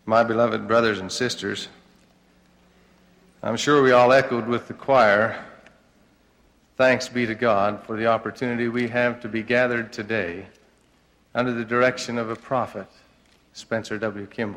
My beloved brothers and sisters, I'm sure we all echoed with the choir, thanks be to God for the opportunity we have to be gathered today under the direction of a prophet, Spencer W. Kimball.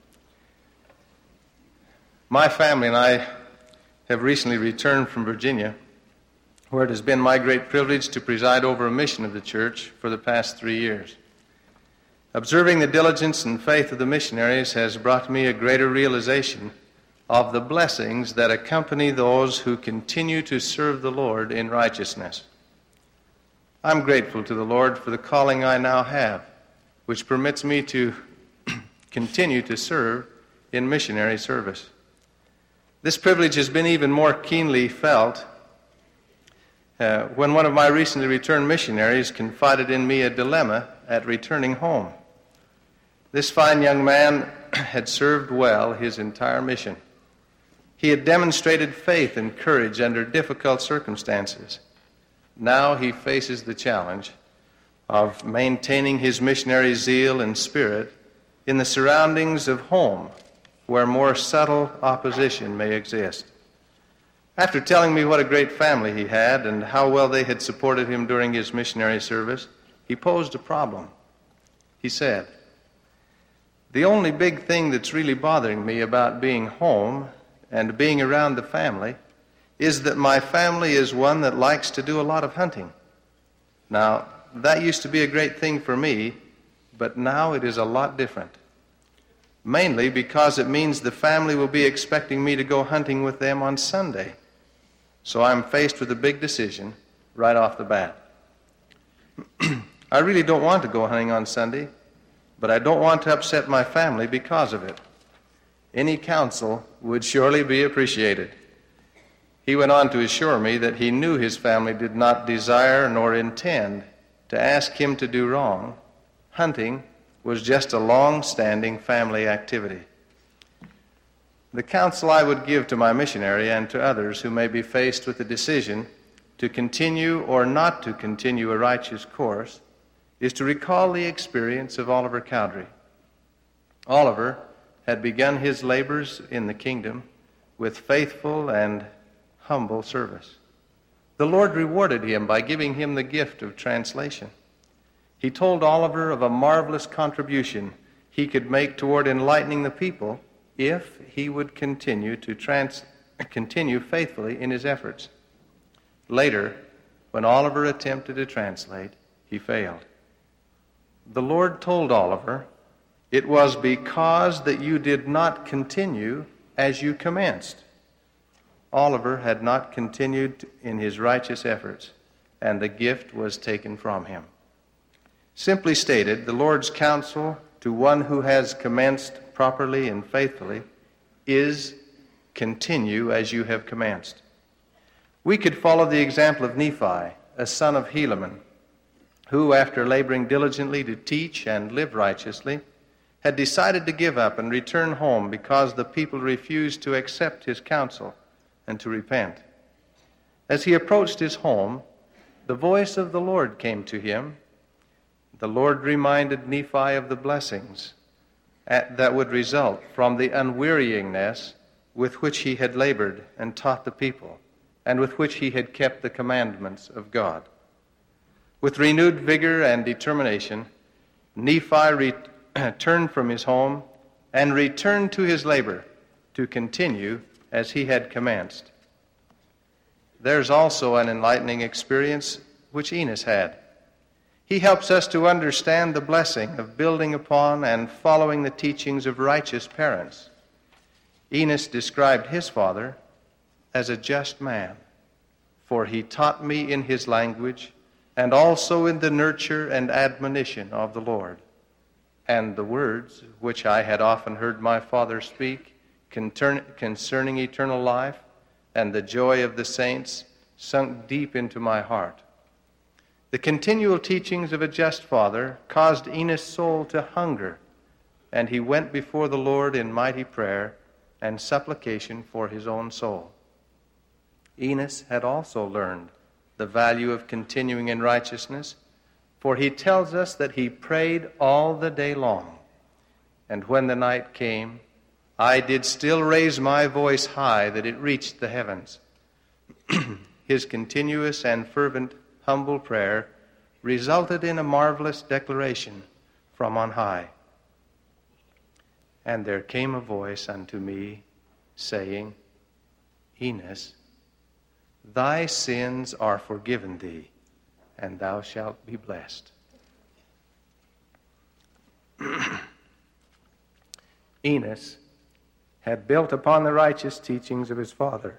My family and I have recently returned from Virginia, where it has been my great privilege to preside over a mission of the church for the past 3 years. Observing the diligence and faith of the missionaries has brought me a greater realization of the blessings that accompany those who continue to serve the Lord in righteousness. I'm grateful to the Lord for the calling I now have, which permits me to continue to serve in missionary service. This privilege has been even more keenly felt when one of my recently returned missionaries confided in me a dilemma at returning home. This fine young man had served well his entire mission. He had demonstrated faith and courage under difficult circumstances. Now he faces the challenge of maintaining his missionary zeal and spirit in the surroundings of home, where more subtle opposition may exist. After telling me what a great family he had and how well they had supported him during his missionary service, he posed a problem. He said, "The only big thing that's really bothering me about being home and being around the family is that my family is one that likes to do a lot of hunting. Now, that used to be a great thing for me, but now it is a lot different. Mainly because it means the family will be expecting me to go hunting with them on Sunday. So I'm faced with a big decision right off the bat. I really don't want to go hunting on Sunday, but I don't want to upset my family because of it. Any counsel would surely be appreciated." He went on to assure me that he knew his family did not desire nor intend to ask him to do wrong. Hunting was just a long-standing family activity. The counsel I would give to my missionary and to others who may be faced with the decision to continue or not to continue a righteous course is to recall the experience of Oliver Cowdery. Oliver had begun his labors in the kingdom with faithful and humble service. The Lord rewarded him by giving him the gift of translation. He told Oliver of a marvelous contribution he could make toward enlightening the people if he would continue faithfully in his efforts. Later, when Oliver attempted to translate, he failed. The Lord told Oliver, "It was because that you did not continue as you commenced." Oliver had not continued in his righteous efforts, and the gift was taken from him. Simply stated, the Lord's counsel to one who has commenced properly and faithfully is continue as you have commenced. We could follow the example of Nephi, a son of Helaman, who, after laboring diligently to teach and live righteously, had decided to give up and return home because the people refused to accept his counsel and to repent. As he approached his home, the voice of the Lord came to him. The Lord reminded Nephi of the blessings that would result from the unwearyingness with which he had labored and taught the people, and with which he had kept the commandments of God. With renewed vigor and determination, Nephi turned from his home and returned to his labor to continue as he had commenced. There's also an enlightening experience which Enos had. He helps us to understand the blessing of building upon and following the teachings of righteous parents. Enos described his father as a just man, for he taught me in his language and also in the nurture and admonition of the Lord. And the words which I had often heard my father speak concerning eternal life and the joy of the saints sunk deep into my heart. The continual teachings of a just father caused Enos' soul to hunger, and he went before the Lord in mighty prayer and supplication for his own soul. Enos had also learned the value of continuing in righteousness, for he tells us that he prayed all the day long. And when the night came, I did still raise my voice high that it reached the heavens. His continuous and fervent, humble prayer resulted in a marvelous declaration from on high. And there came a voice unto me, saying, Enos, thy sins are forgiven thee, and thou shalt be blessed. Enos had built upon the righteous teachings of his father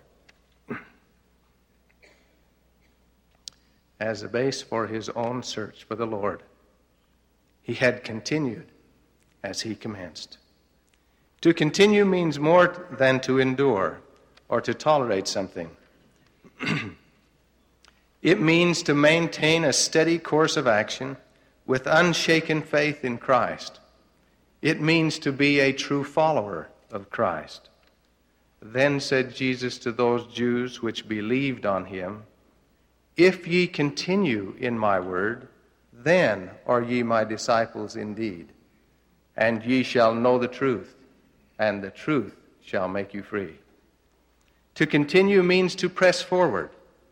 as a base for his own search for the Lord. He had continued as he commenced. To continue means more than to endure or to tolerate something. It means to maintain a steady course of action with unshaken faith in Christ. It means to be a true follower of Christ. Then said Jesus to those Jews which believed on him, If ye continue in my word, then are ye my disciples indeed, and ye shall know the truth, and the truth shall make you free. To continue means to press forward.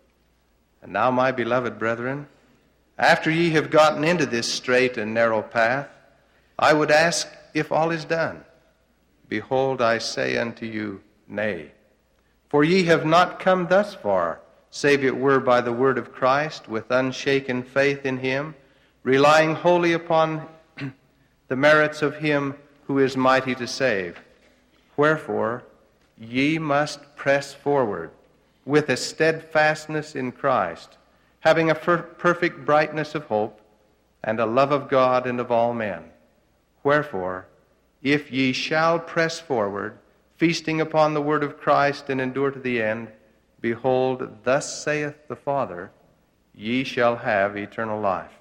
And now, my beloved brethren, after ye have gotten into this straight and narrow path, I would ask if all is done. Behold, I say unto you, Nay. For ye have not come thus far, save it were by the word of Christ, with unshaken faith in him, relying wholly upon the merits of him who is mighty to save. Wherefore, ye must press forward with a steadfastness in Christ, having a perfect brightness of hope, and a love of God and of all men. Wherefore, if ye shall press forward, feasting upon the word of Christ, and endure to the end, behold, thus saith the Father, ye shall have eternal life.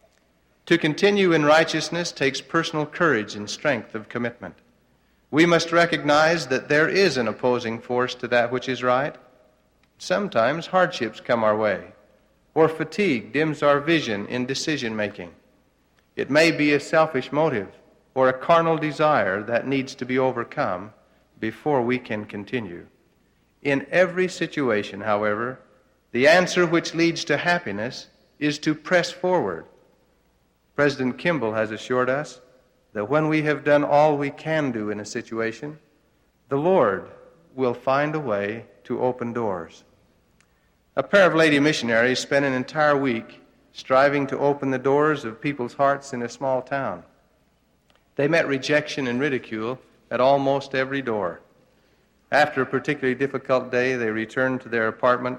To continue in righteousness takes personal courage and strength of commitment. We must recognize that there is an opposing force to that which is right. Sometimes hardships come our way, or fatigue dims our vision in decision-making. It may be a selfish motive or a carnal desire that needs to be overcome before we can continue. In every situation, however, the answer which leads to happiness is to press forward. President Kimball has assured us that when we have done all we can do in a situation, the Lord will find a way to open doors. A pair of lady missionaries spent an entire week striving to open the doors of people's hearts in a small town. They met rejection and ridicule at almost every door. After a particularly difficult day, they returned to their apartment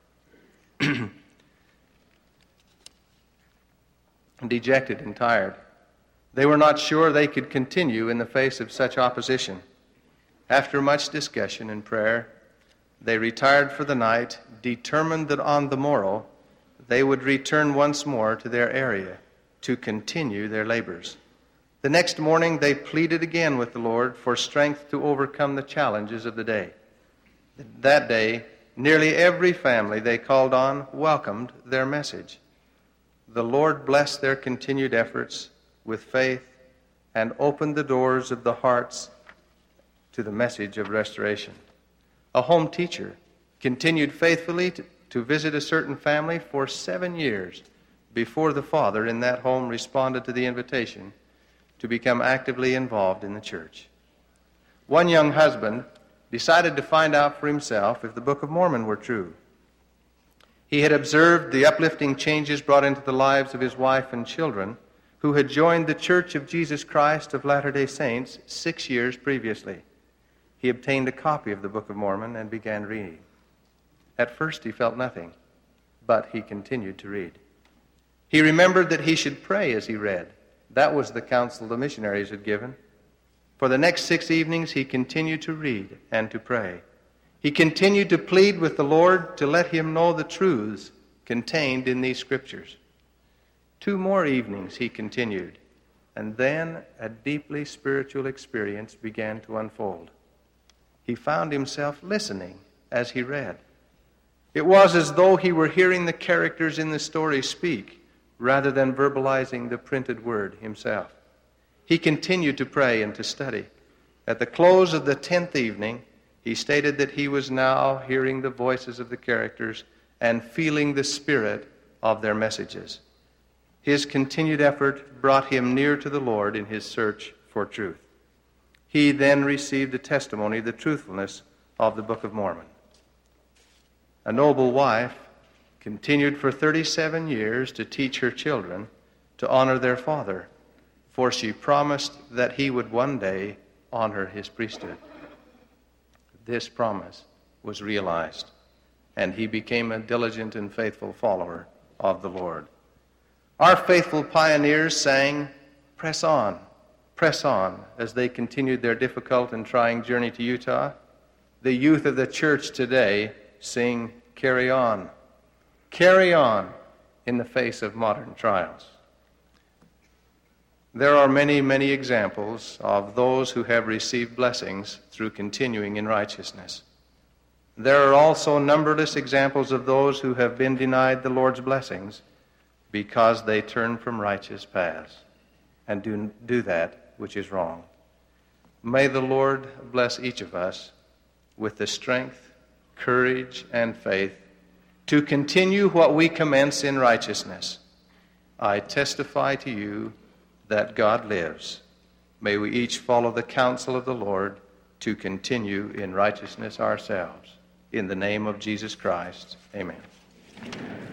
dejected and tired. They were not sure they could continue in the face of such opposition. After much discussion and prayer, they retired for the night, determined that on the morrow they would return once more to their area to continue their labors. The next morning they pleaded again with the Lord for strength to overcome the challenges of the day. That day, nearly every family they called on welcomed their message. The Lord blessed their continued efforts with faith and opened the doors of the hearts to the message of restoration. A home teacher continued faithfully to visit a certain family for 7 years before the father in that home responded to the invitation to become actively involved in the church. One young husband decided to find out for himself if the Book of Mormon were true. He had observed the uplifting changes brought into the lives of his wife and children, who had joined the Church of Jesus Christ of Latter-day Saints 6 years previously. He obtained a copy of the Book of Mormon and began reading. At first he felt nothing, but he continued to read. He remembered that he should pray as he read. That was the counsel the missionaries had given. For the next 6 evenings he continued to read and to pray. He continued to plead with the Lord to let him know the truths contained in these scriptures. 2 more evenings he continued, and then a deeply spiritual experience began to unfold. He found himself listening as he read. It was as though he were hearing the characters in the story speak rather than verbalizing the printed word himself. He continued to pray and to study. At the close of the 10th evening, he stated that he was now hearing the voices of the characters and feeling the spirit of their messages. His continued effort brought him near to the Lord in his search for truth. He then received the testimony of the truthfulness of the Book of Mormon. A noble wife continued for 37 years to teach her children to honor their father, for she promised that he would one day honor his priesthood. This promise was realized, and he became a diligent and faithful follower of the Lord. Our faithful pioneers sang, press on, as they continued their difficult and trying journey to Utah. The youth of the church today sing, carry on in the face of modern trials. There are many, many examples of those who have received blessings through continuing in righteousness. There are also numberless examples of those who have been denied the Lord's blessings because they turn from righteous paths and do that which is wrong. May the Lord bless each of us with the strength, courage, and faith to continue what we commence in righteousness. I testify to you that God lives. May we each follow the counsel of the Lord to continue in righteousness ourselves. In the name of Jesus Christ, amen.